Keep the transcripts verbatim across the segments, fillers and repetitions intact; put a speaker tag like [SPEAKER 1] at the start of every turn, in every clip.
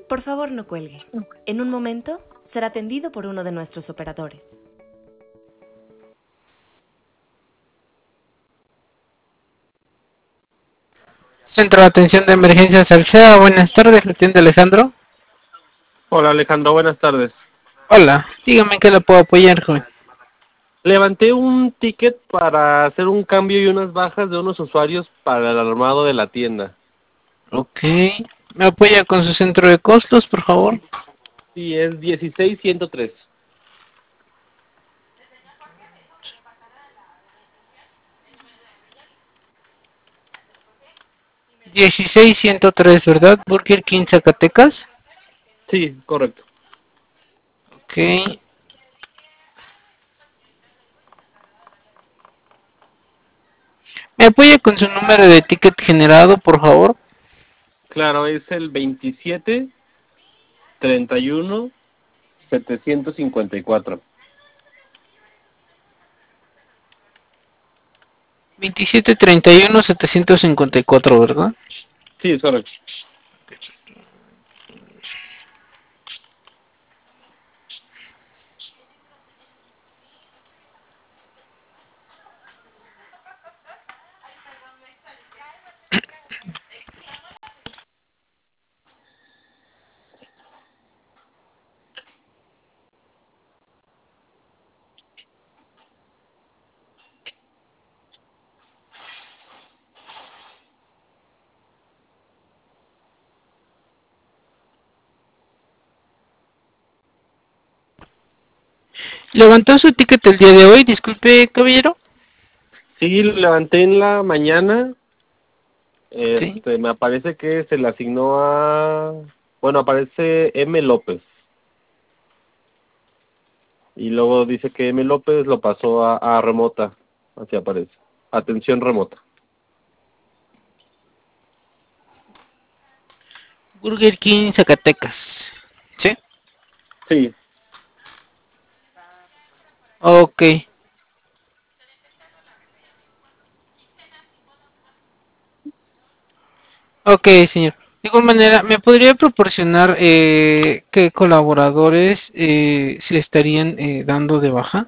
[SPEAKER 1] Por favor, no cuelgue. En un momento será atendido por uno de nuestros operadores.
[SPEAKER 2] Centro de Atención de Emergencias Alsea, buenas tardes, ¿le atiende Alejandro?
[SPEAKER 3] Hola Alejandro, buenas tardes.
[SPEAKER 2] Hola, dígame en qué le puedo apoyar, joven.
[SPEAKER 3] Levanté un ticket para hacer un cambio y unas bajas de unos usuarios para el armado de la tienda.
[SPEAKER 2] Ok, ¿me apoya con su centro de costos, por favor?
[SPEAKER 3] Sí, es dieciséis ciento tres.
[SPEAKER 2] dieciséis ciento tres, ¿verdad? Burger King Zacatecas.
[SPEAKER 3] Sí, correcto.
[SPEAKER 2] Ok. ¿Me apoya con su número de ticket generado, por favor?
[SPEAKER 3] Claro, es el veintisiete treinta y uno setecientos cincuenta y cuatro.
[SPEAKER 2] veintisiete treinta y uno setecientos cincuenta y cuatro, ¿verdad?
[SPEAKER 3] Sí, es correcto.
[SPEAKER 2] ¿Levantó su ticket el día de hoy? Disculpe, caballero.
[SPEAKER 3] Sí, lo levanté en la mañana.
[SPEAKER 2] Sí.
[SPEAKER 3] Este, me aparece que se le asignó a... Bueno, aparece M. López. Y luego dice que M. López lo pasó a, a remota. Así aparece. Atención remota.
[SPEAKER 2] Burger King Zacatecas. ¿Sí?
[SPEAKER 3] Sí.
[SPEAKER 2] Ok. Ok, señor. De igual manera, ¿me podría proporcionar eh, qué colaboradores eh, se le estarían eh, dando de baja?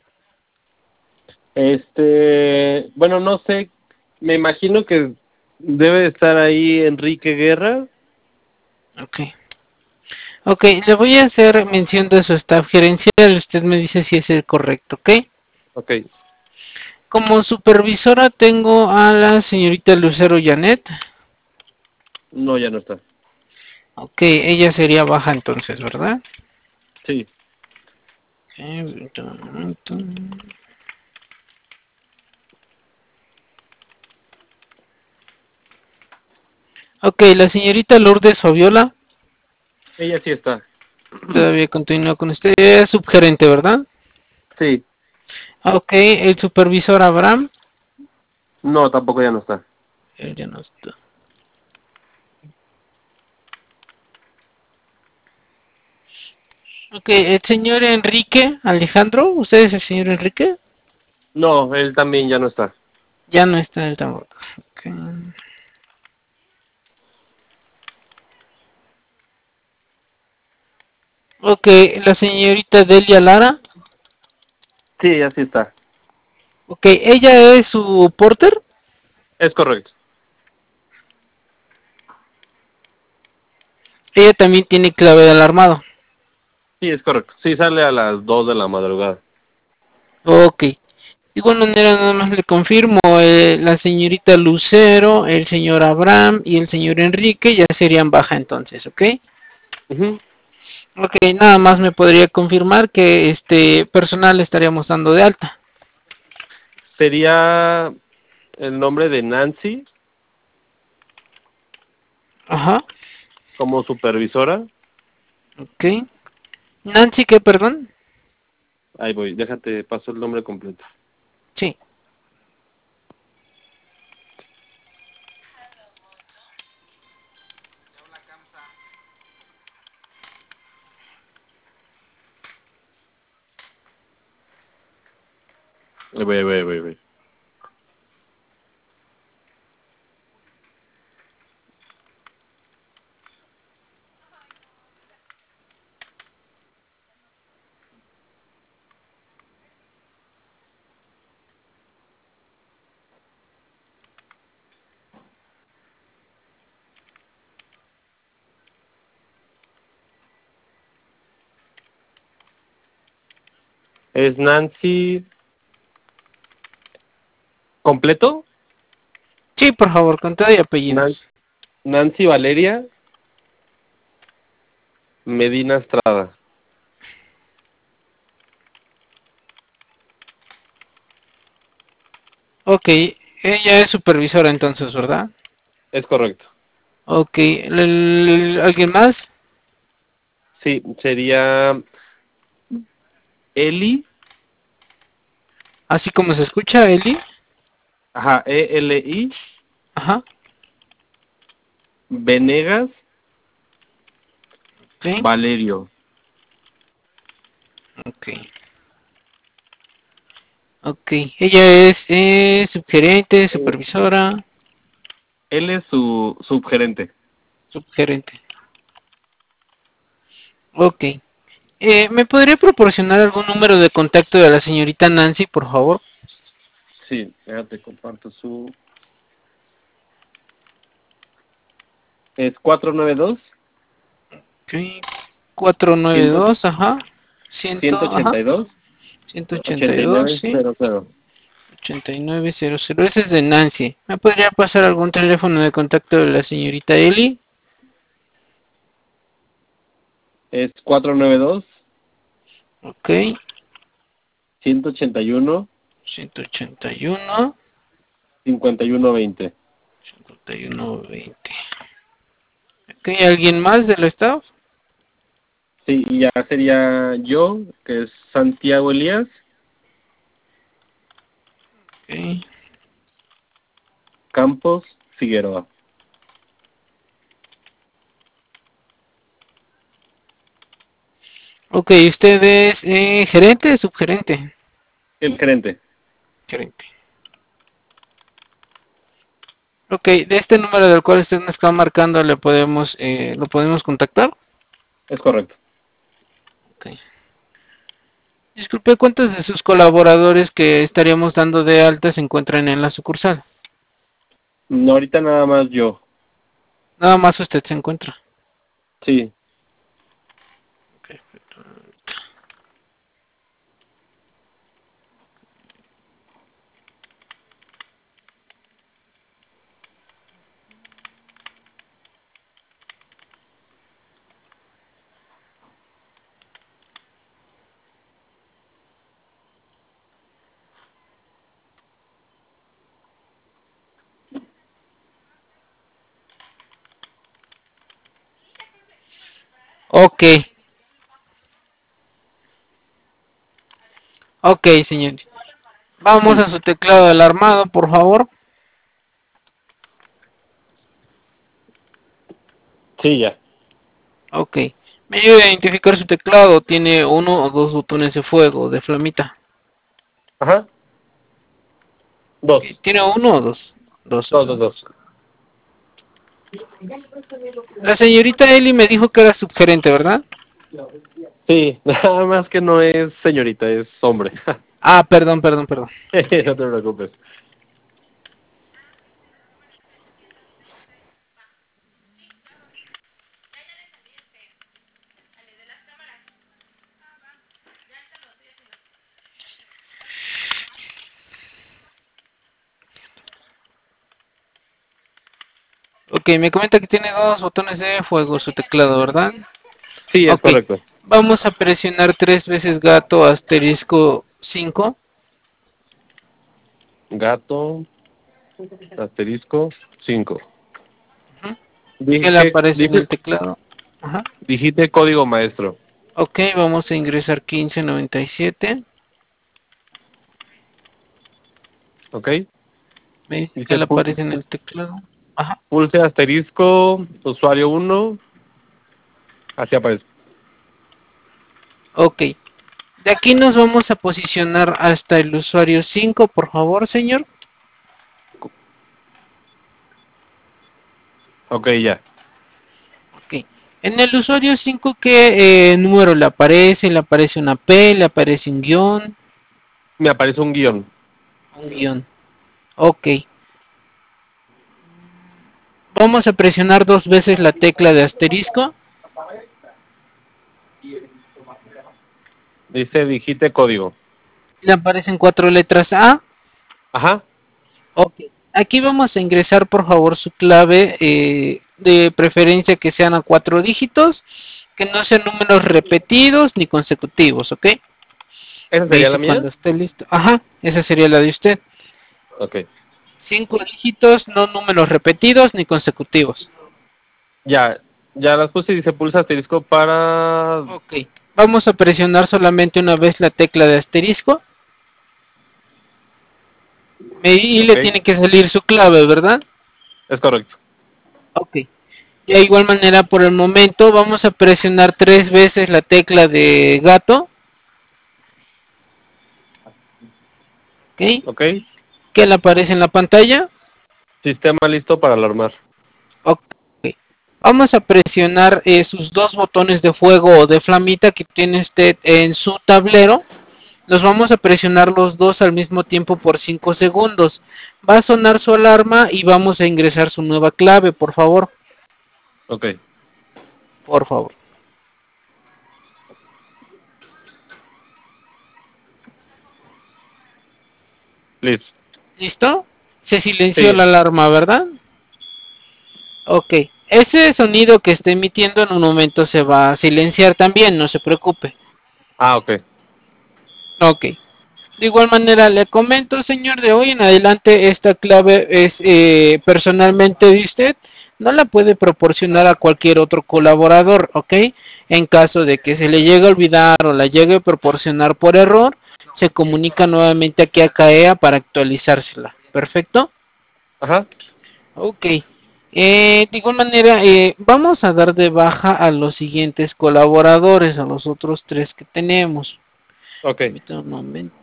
[SPEAKER 3] Este, bueno, no sé, me imagino que debe de estar ahí Enrique Guerra.
[SPEAKER 2] Ok. Ok, le voy a hacer mención de su staff gerencial. Usted me dice si es el correcto, ¿ok?
[SPEAKER 3] Ok,
[SPEAKER 2] Como supervisora tengo a la señorita Lucero Janet.
[SPEAKER 3] no, ya no está.
[SPEAKER 2] Ok, ella sería baja entonces, ¿verdad?
[SPEAKER 3] Sí,
[SPEAKER 2] Ok, permítame un momento. Ok, la señorita Lourdes Fabiola.
[SPEAKER 3] ella sí está.
[SPEAKER 2] Todavía continúa con usted. Es subgerente, ¿verdad?
[SPEAKER 3] Sí,
[SPEAKER 2] Ok, el supervisor Abraham.
[SPEAKER 3] no, tampoco ya no está.
[SPEAKER 2] Él ya no está. Ok, el señor Enrique Alejandro. ¿Usted es el señor Enrique?
[SPEAKER 3] No, él también ya no está.
[SPEAKER 2] Ya no está el tampoco. Ok. Ok, la señorita Delia Lara.
[SPEAKER 3] Sí, ella sí está.
[SPEAKER 2] Ok, ella es su porter.
[SPEAKER 3] Es correcto.
[SPEAKER 2] Ella también tiene clave del armado.
[SPEAKER 3] Sí, es correcto. Sí, sale a las dos de la madrugada.
[SPEAKER 2] Ok. De igual manera, nada más le confirmo, eh, la señorita Lucero, el señor Abraham y el señor Enrique ya serían baja entonces, ¿ok?
[SPEAKER 3] Ujú.
[SPEAKER 2] Ok, nada más me podría confirmar que este personal estaríamos dando de alta.
[SPEAKER 3] Sería el nombre de Nancy
[SPEAKER 2] Ajá,
[SPEAKER 3] como supervisora.
[SPEAKER 2] ok. Nancy, ¿qué, perdón?
[SPEAKER 3] Ahí voy, déjate, paso el nombre completo.
[SPEAKER 2] Sí.
[SPEAKER 3] Ahí voy, ahí voy, ahí voy, ahí voy. Es Nancy. ¿Completo?
[SPEAKER 2] Sí, por favor, con todo y apellidos.
[SPEAKER 3] Nan- Nancy Valeria Medina Estrada.
[SPEAKER 2] Ok, ella es supervisora entonces, ¿verdad?
[SPEAKER 3] Es correcto.
[SPEAKER 2] Ok, ¿el- el- ¿alguien más?
[SPEAKER 3] Sí, sería Eli.
[SPEAKER 2] Así como se escucha, Eli.
[SPEAKER 3] Ajá, E L I.
[SPEAKER 2] Ajá,
[SPEAKER 3] Venegas
[SPEAKER 2] ok,
[SPEAKER 3] Valerio.
[SPEAKER 2] ok. Ok, ella es eh, subgerente, supervisora,
[SPEAKER 3] Él es su subgerente.
[SPEAKER 2] subgerente. Ok. Eh, ¿me podría proporcionar algún número de contacto de la señorita Nancy, por favor?
[SPEAKER 3] Sí, ya te comparto su... Es cuatro nueve dos,
[SPEAKER 2] Ok, cuatrocientos noventa y dos, ajá. cien,
[SPEAKER 3] ciento
[SPEAKER 2] ajá.
[SPEAKER 3] ochenta y dos,
[SPEAKER 2] ciento ochenta
[SPEAKER 3] ochenta
[SPEAKER 2] y
[SPEAKER 3] y
[SPEAKER 2] dos,
[SPEAKER 3] nueve
[SPEAKER 2] sí.
[SPEAKER 3] cero cero.
[SPEAKER 2] ochenta y nueve cero cero. Ese es de Nancy. ¿Me podría pasar algún teléfono de contacto de la señorita Eli?
[SPEAKER 3] Es cuatro nueve dos,
[SPEAKER 2] Ok.
[SPEAKER 3] ciento ochenta y uno,
[SPEAKER 2] ciento ochenta y uno,
[SPEAKER 3] cincuenta y uno veinte.
[SPEAKER 2] cincuenta y uno veinte. Ok, ¿alguien más del staff?
[SPEAKER 3] Sí, y ya sería yo, que es Santiago Elías.
[SPEAKER 2] Ok.
[SPEAKER 3] Campos Figueroa.
[SPEAKER 2] Ok, ¿usted es eh, gerente o subgerente?
[SPEAKER 3] El gerente.
[SPEAKER 2] Gerente. Ok, de este número del cual usted me está marcando, le podemos, eh, ¿lo podemos contactar?
[SPEAKER 3] Es correcto.
[SPEAKER 2] Ok. Disculpe, ¿cuántos de sus colaboradores que estaríamos dando de alta se encuentran en la sucursal?
[SPEAKER 3] No, ahorita nada más yo.
[SPEAKER 2] Nada más usted se encuentra.
[SPEAKER 3] Sí.
[SPEAKER 2] Ok, ok, ok, señor. Vamos
[SPEAKER 3] Sí.
[SPEAKER 2] a su teclado del armado, por favor.
[SPEAKER 3] Sí, ya.
[SPEAKER 2] Ok. ¿Me ayuda a identificar su teclado? ¿Tiene uno o dos botones de fuego, de flamita?
[SPEAKER 3] Ajá. Dos.
[SPEAKER 2] Ok, ¿tiene uno o dos? Dos,
[SPEAKER 3] Dos, dos,
[SPEAKER 2] ¿verdad?
[SPEAKER 3] dos.
[SPEAKER 2] La señorita Eli me dijo que era subgerente, ¿verdad?
[SPEAKER 3] Sí, nada más que no es señorita, es hombre.
[SPEAKER 2] Ah, perdón, perdón, perdón.
[SPEAKER 3] No te preocupes.
[SPEAKER 2] Ok, me comenta que tiene dos botones de fuego su teclado, ¿verdad?
[SPEAKER 3] Sí, es
[SPEAKER 2] Ok,
[SPEAKER 3] correcto.
[SPEAKER 2] vamos a presionar tres veces gato asterisco cinco.
[SPEAKER 3] Gato, asterisco, cinco.
[SPEAKER 2] Ujú. ¿Qué le
[SPEAKER 3] Dije,
[SPEAKER 2] aparece en
[SPEAKER 3] dije,
[SPEAKER 2] el teclado? Ajá.
[SPEAKER 3] dijiste código maestro.
[SPEAKER 2] Ok, vamos a ingresar quince noventa y siete.
[SPEAKER 3] ¿Ok?
[SPEAKER 2] Me dice que
[SPEAKER 3] Dice
[SPEAKER 2] le
[SPEAKER 3] pu-
[SPEAKER 2] aparece en el
[SPEAKER 3] pu-
[SPEAKER 2] teclado. Ajá.
[SPEAKER 3] pulse asterisco, usuario uno. Así aparece.
[SPEAKER 2] Ok. De aquí nos vamos a posicionar hasta el usuario cinco, por favor, señor.
[SPEAKER 3] Ok, ya.
[SPEAKER 2] Ok. En el usuario cinco, ¿qué eh, número le aparece? ¿Le aparece una P? ¿Le aparece un guión?
[SPEAKER 3] Me aparece un guión.
[SPEAKER 2] Un guión. Ok. Vamos a presionar dos veces la tecla de asterisco.
[SPEAKER 3] Dice digite código.
[SPEAKER 2] Le aparecen cuatro letras A.
[SPEAKER 3] Ajá.
[SPEAKER 2] Ok. Aquí vamos a ingresar, por favor, su clave, eh, de preferencia que sean a cuatro dígitos, que no sean números repetidos ni consecutivos, ¿ok?
[SPEAKER 3] ¿Esa
[SPEAKER 2] Me
[SPEAKER 3] sería la
[SPEAKER 2] dice
[SPEAKER 3] mía?
[SPEAKER 2] cuando esté listo. Ajá, esa sería la de usted.
[SPEAKER 3] Ok.
[SPEAKER 2] Cinco dígitos, no números repetidos ni consecutivos.
[SPEAKER 3] Ya, ya las puse y dice pulsa asterisco para...
[SPEAKER 2] Ok. Vamos a presionar solamente una vez la tecla de asterisco. Me- y
[SPEAKER 3] Ok,
[SPEAKER 2] le tiene que salir su clave, ¿verdad?
[SPEAKER 3] es correcto.
[SPEAKER 2] Ok. De igual manera, por el momento, vamos a presionar tres veces la tecla de gato. Ok.
[SPEAKER 3] Ok,
[SPEAKER 2] Que le aparece en la pantalla.
[SPEAKER 3] sistema listo para alarmar.
[SPEAKER 2] Ok. Vamos a presionar eh, sus dos botones de fuego o de flamita que tiene usted en su tablero. Los vamos a presionar los dos al mismo tiempo por cinco segundos. Va a sonar su alarma y vamos a ingresar su nueva clave, por favor.
[SPEAKER 3] Ok,
[SPEAKER 2] Por favor.
[SPEAKER 3] listo.
[SPEAKER 2] ¿Listo? Se silenció
[SPEAKER 3] Sí.
[SPEAKER 2] la alarma, ¿verdad? Ok. Ese sonido que está emitiendo en un momento se va a silenciar también, no se preocupe.
[SPEAKER 3] Ah, ok.
[SPEAKER 2] Ok. De igual manera le comento, señor, de hoy en adelante esta clave es eh, personalmente de usted. No la puede proporcionar a cualquier otro colaborador, ¿ok? En caso de que se le llegue a olvidar o la llegue a proporcionar por error, se comunica nuevamente aquí a CAEA para actualizársela. ¿Perfecto?
[SPEAKER 3] Ajá.
[SPEAKER 2] Ok. Eh, de igual manera, eh, vamos a dar de baja a los siguientes colaboradores, a los otros tres que tenemos.
[SPEAKER 3] Ok.
[SPEAKER 2] Permítame un momento.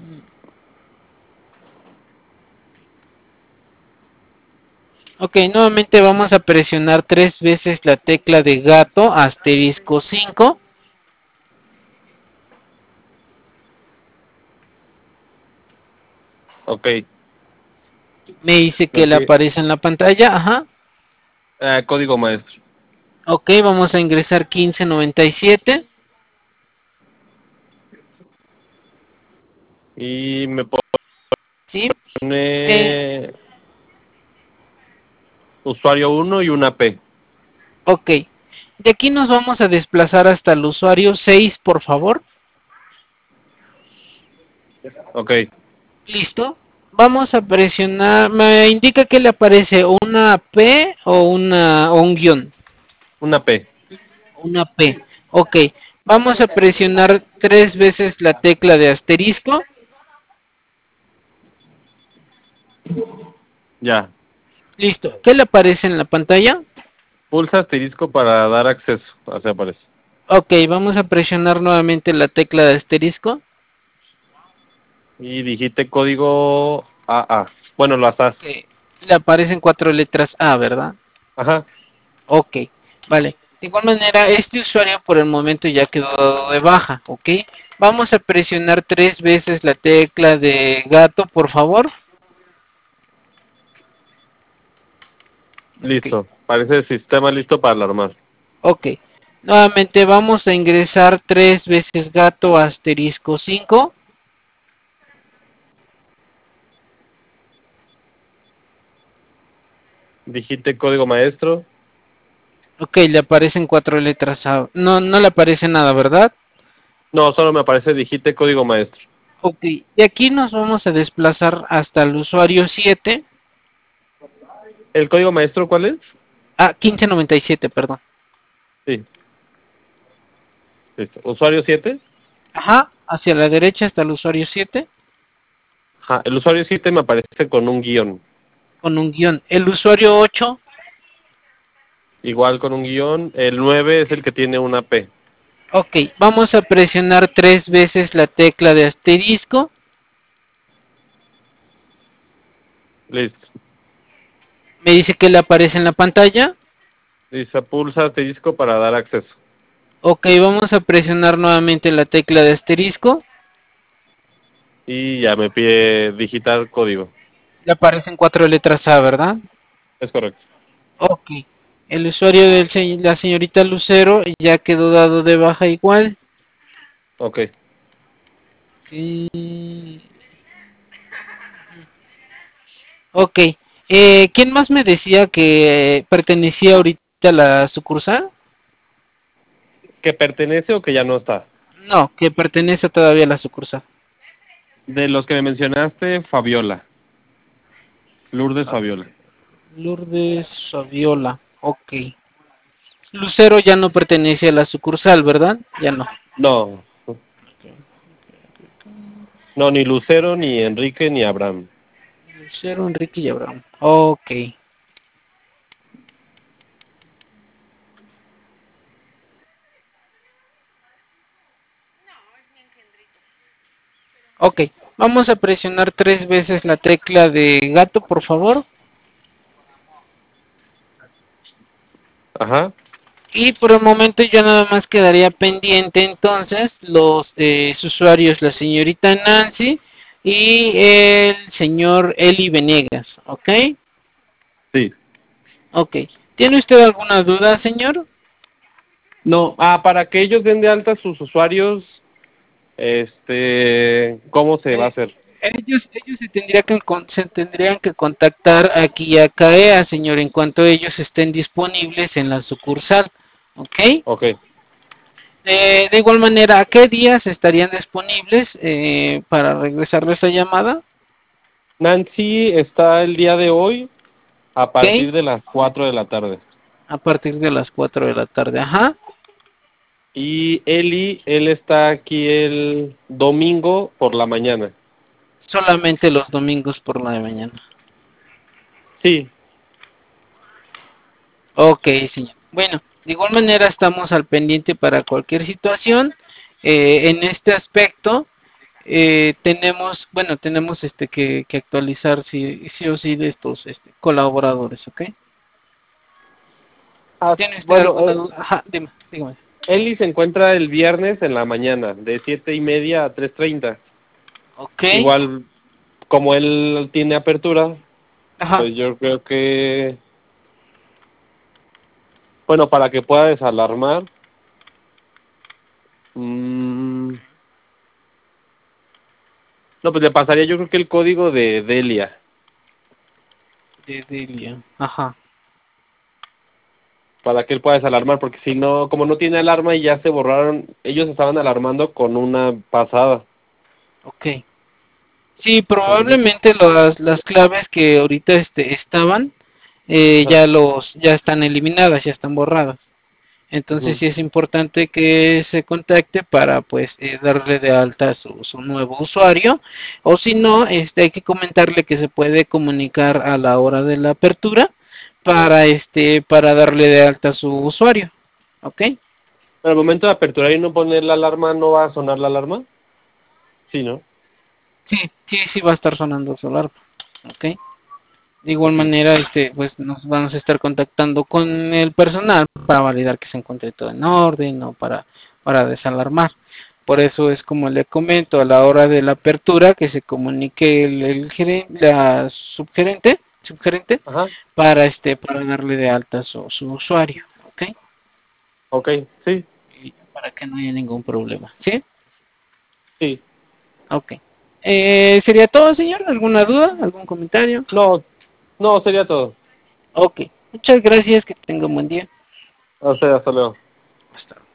[SPEAKER 2] Ok, nuevamente vamos a presionar tres veces la tecla de gato, asterisco cinco.
[SPEAKER 3] Ok.
[SPEAKER 2] Me dice
[SPEAKER 3] Me
[SPEAKER 2] que le
[SPEAKER 3] pide
[SPEAKER 2] aparece en la pantalla, ajá.
[SPEAKER 3] eh, código maestro.
[SPEAKER 2] Ok, vamos a ingresar quince noventa y siete.
[SPEAKER 3] Y me
[SPEAKER 2] ¿Sí? Eh,
[SPEAKER 3] pone usuario uno y una P.
[SPEAKER 2] ok. De aquí nos vamos a desplazar hasta el usuario seis, por favor.
[SPEAKER 3] Ok.
[SPEAKER 2] Listo. Vamos a presionar. Me indica que le aparece una P o una o un guión.
[SPEAKER 3] Una P.
[SPEAKER 2] Una P. Ok. Vamos a presionar tres veces la tecla de asterisco.
[SPEAKER 3] Ya.
[SPEAKER 2] Listo. ¿Qué le aparece en la pantalla?
[SPEAKER 3] Pulsa asterisco para dar acceso. Así aparece.
[SPEAKER 2] Ok, vamos a presionar nuevamente la tecla de asterisco.
[SPEAKER 3] Y digite código A A. Bueno, las As.
[SPEAKER 2] Ok. Le aparecen cuatro letras A, ¿verdad?
[SPEAKER 3] Ajá.
[SPEAKER 2] Ok, vale. De igual manera, este usuario por el momento ya quedó dado de baja, ¿ok? Vamos a presionar tres veces la tecla de gato, por favor. Ok,
[SPEAKER 3] Listo. Parece sistema listo para alarmar.
[SPEAKER 2] ok. Nuevamente vamos a ingresar tres veces gato asterisco cinco.
[SPEAKER 3] Digite código maestro.
[SPEAKER 2] Ok, le aparecen cuatro letras A. No, no le aparece nada, ¿verdad?
[SPEAKER 3] No, solo me aparece digite código maestro.
[SPEAKER 2] Ok, de aquí nos vamos a desplazar hasta el usuario siete.
[SPEAKER 3] ¿El código maestro cuál es?
[SPEAKER 2] Ah, quince noventa y siete, perdón.
[SPEAKER 3] Sí. Listo. ¿Usuario siete?
[SPEAKER 2] Ajá, hacia la derecha está el usuario siete
[SPEAKER 3] Ajá. El usuario siete me aparece con un guión.
[SPEAKER 2] con un guión. El usuario ocho.
[SPEAKER 3] Igual con un guión. El nueve es el que tiene una P.
[SPEAKER 2] Ok, vamos a presionar tres veces la tecla de asterisco.
[SPEAKER 3] Listo.
[SPEAKER 2] Me dice que le aparece en la pantalla.
[SPEAKER 3] Dice pulsa asterisco para dar acceso.
[SPEAKER 2] Ok, vamos a presionar nuevamente la tecla de asterisco.
[SPEAKER 3] Y ya me pide digitar código.
[SPEAKER 2] Le aparecen cuatro letras A, ¿verdad?
[SPEAKER 3] Es correcto.
[SPEAKER 2] Ok. El usuario de la señorita Lucero ya quedó dado de baja igual.
[SPEAKER 3] Ok.
[SPEAKER 2] Ok. Ok. Eh, ¿Quién más me decía que pertenecía ahorita a la sucursal?
[SPEAKER 3] ¿Que pertenece o que ya no está?
[SPEAKER 2] No, que pertenece todavía a la sucursal.
[SPEAKER 3] De los que me mencionaste, Fabiola. Lourdes Fabiola.
[SPEAKER 2] Lourdes Fabiola. Ok. Lucero ya no pertenece a la sucursal, ¿verdad? Ya no.
[SPEAKER 3] No. No, ni Lucero, ni Enrique, ni Abraham.
[SPEAKER 2] Lucero, Enrique y Abraham. Ok. Ok. Vamos a presionar tres veces la tecla de gato, por favor.
[SPEAKER 3] Ajá.
[SPEAKER 2] Y por el momento ya nada más quedaría pendiente entonces los eh, usuarios, la señorita Nancy y el señor Eli Venegas, ¿ok?
[SPEAKER 3] Sí.
[SPEAKER 2] Ok. ¿Tiene usted alguna duda, señor?
[SPEAKER 3] No, ah, para que ellos den de alta sus usuarios, este, ¿cómo se va a
[SPEAKER 2] Eh,
[SPEAKER 3] hacer?
[SPEAKER 2] ellos ellos se, tendría que, con- se tendrían que contactar aquí a CAEA, señor, en cuanto ellos estén disponibles en la sucursal, ¿ok?
[SPEAKER 3] Ok.
[SPEAKER 2] Eh, de igual manera, ¿a qué días estarían disponibles eh, para regresarles la llamada?
[SPEAKER 3] Nancy está el día de hoy a
[SPEAKER 2] ¿Ok?
[SPEAKER 3] partir de las cuatro de la tarde.
[SPEAKER 2] A partir de las cuatro de la tarde, ajá.
[SPEAKER 3] Y Eli, él está aquí el domingo por la mañana.
[SPEAKER 2] Solamente los domingos por la mañana.
[SPEAKER 3] Sí.
[SPEAKER 2] Ok, señor. Bueno, de igual manera estamos al pendiente para cualquier situación. Eh, en este aspecto, eh, tenemos, bueno, tenemos este que, que actualizar sí, sí o sí de estos este, colaboradores, ¿ok?
[SPEAKER 3] Ah,
[SPEAKER 2] ¿Tiene usted
[SPEAKER 3] bueno,
[SPEAKER 2] alguna
[SPEAKER 3] eh,
[SPEAKER 2] duda? Ajá, dime, dígame.
[SPEAKER 3] Eli se encuentra el viernes en la mañana, de siete y media a tres treinta.
[SPEAKER 2] Ok,
[SPEAKER 3] Igual, como él tiene apertura,
[SPEAKER 2] ajá.
[SPEAKER 3] pues yo creo que, bueno, para que pueda desalarmar, mm, no, pues le pasaría yo creo que el código de Delia,
[SPEAKER 2] De Delia, ajá.
[SPEAKER 3] para que él pueda desalarmar, porque si no, como no tiene alarma y ya se borraron, ellos estaban alarmando con una pasada.
[SPEAKER 2] Ok. Sí,
[SPEAKER 3] Entonces,
[SPEAKER 2] probablemente las, las claves que ahorita este, estaban eh,
[SPEAKER 3] ajá,
[SPEAKER 2] ya los ya están eliminadas, ya están borradas. Entonces
[SPEAKER 3] ujú.
[SPEAKER 2] sí es importante que se contacte para pues eh, darle de alta su, su nuevo usuario, o si no, este hay que comentarle que se puede comunicar a la hora de la apertura para este para darle de alta su usuario. ¿Ok?
[SPEAKER 3] Al momento de aperturar y no poner la alarma, ¿no va a sonar la alarma? Sí, ¿no?
[SPEAKER 2] Sí, sí, sí va a estar sonando su alarma. ¿Ok? De igual
[SPEAKER 3] Ok.
[SPEAKER 2] manera, este, pues nos vamos a estar contactando con el personal para validar que se encuentre todo en orden o para, para desalarmar. Por eso es como le comento a la hora de la apertura que se comunique el, el gerente, la subgerente, subgerente
[SPEAKER 3] Ajá,
[SPEAKER 2] para este, para darle de alta su, su usuario, ¿ok?
[SPEAKER 3] ok, sí,
[SPEAKER 2] Y para que no haya ningún problema, ¿sí?
[SPEAKER 3] sí.
[SPEAKER 2] Ok. Eh, ¿sería todo, señor? ¿Alguna duda? ¿Algún comentario?
[SPEAKER 3] No, no, sería todo.
[SPEAKER 2] Ok. Muchas gracias, que tenga un buen día.
[SPEAKER 3] O sea, hasta luego.
[SPEAKER 2] Hasta luego.